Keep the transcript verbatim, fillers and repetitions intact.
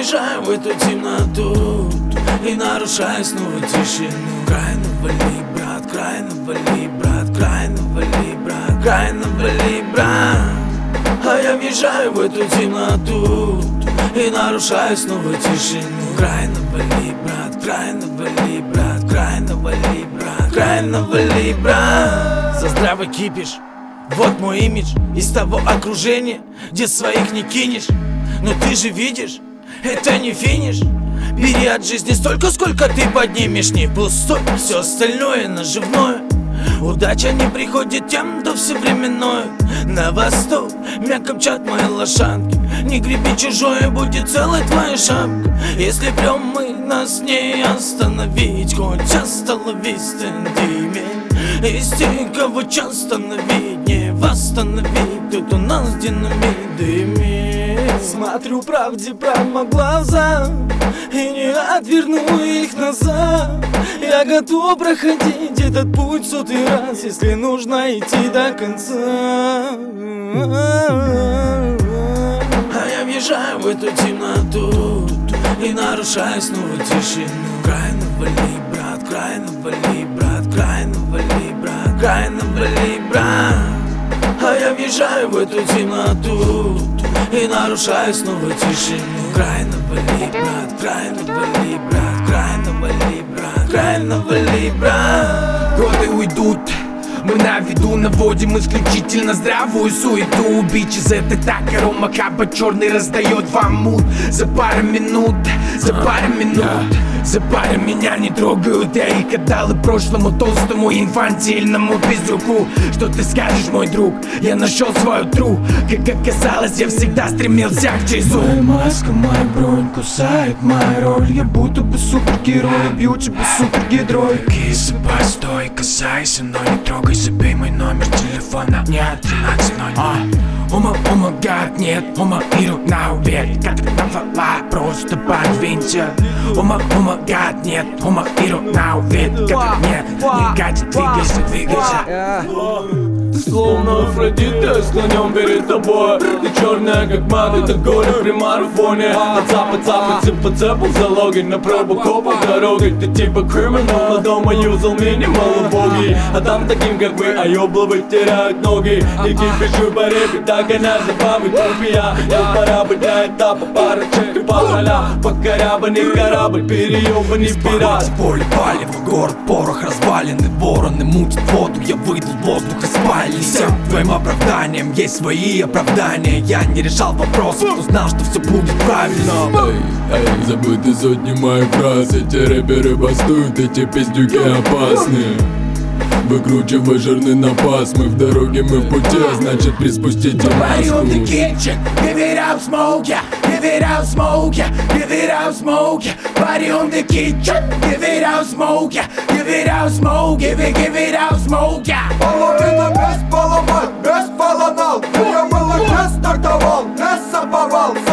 въезжаю в эту темноту и нарушаю снова тишину. Край навали, брат, край навали, брат, край навали, брат, край навали, брат. А я въезжаю в эту темноту и нарушаю снова тишину. Край навали, брат, край навали, брат, край навали, брат, край навали, брат. За здравый кипиш, вот мой имидж из того окружения, где своих не кинешь. Но ты же видишь, это не финиш. Бери от жизни столько, сколько ты поднимешь. Не пустой, все остальное наживное. Удача не приходит тем, кто все временное. На восток мягко мчат мои лошадки. Не греби чужое, будет целой твоя шапка. Если прям мы, нас не остановить. Хоть остановить из тех, кого часто остановить, не восстановить. Тут у нас динамит дымит. Смотрю правде прямо в глаза и не отверну их назад. Я готов проходить этот путь сотый раз, если нужно идти до конца. А я въезжаю в эту темноту и нарушаю снова тишину. Край навали, брат, край навали, брат, край навали, брат, край навали, брат. А я въезжаю в эту темноту и нарушаю снова тишину. Край навали, брат, край навали, брат, край навали, брат, край навали, брат. Годы уйдут, мы на виду наводим исключительно здравую суету. Бичес это так, арома каба черный раздает вам мут. За пару минут, за пару минут, за пару меня не трогают. Я их отдал и прошлому толстому инфантильному пиздюку. Что ты скажешь, мой друг? Я нашел свою тру. Как оказалось, я всегда стремился к чизу. Моя маска, моя бронь кусает моя роль. Я будто бы супергерой, бью тебя супергидрой. Киса, постой, касайся, но не трогай. Забей мой номер телефона. Нет, тринадцать ноль ноль. Ома, ома, гад, нет, ома, миру на увет. Как ты там фала, просто подвинься. Ома, ома, гад, нет, ома, миру на увет. Как нет, не гадит, двигайся, двигайся. Ты словно Афродита, склонен перед тобой. Ты черная как мат, это горе при марафоне. От запад, запад, цып по цепу, залоги на пробу копу дороги. Ты типа криминал, но дома юзал минимал убогий. А там таким как вы, аёбловы теряют ноги. И кипишу по репе, так она забавы тупия. Я пора быть для этапа, пара чек и пороля. Покорябанный корабль, переёбанный пират. Поле палево, город, порох, развалины, вороны мутят воду. Я выдал воздух и спали. Всем твоим оправданием есть свои оправдания. Я не решал вопросов, кто знал, что все будет правильно. Эй, эй, забыты сотни моих фраз. Эти рэперы бастуют, эти пиздюки опасны. Выкручивай жирный напас. Мы в дороге, мы в пути, а значит приспустите маску. Give it up, smoke, yeah. Give it up, smoke, yeah. Give it up, smoke, yeah. Body on the kitchen. Give it up, smoke, yeah. Give it up, smoke, give it, give it up, smoke, yeah. Половина без поломать, без полонал. Я молодец, стартовал, не саповал.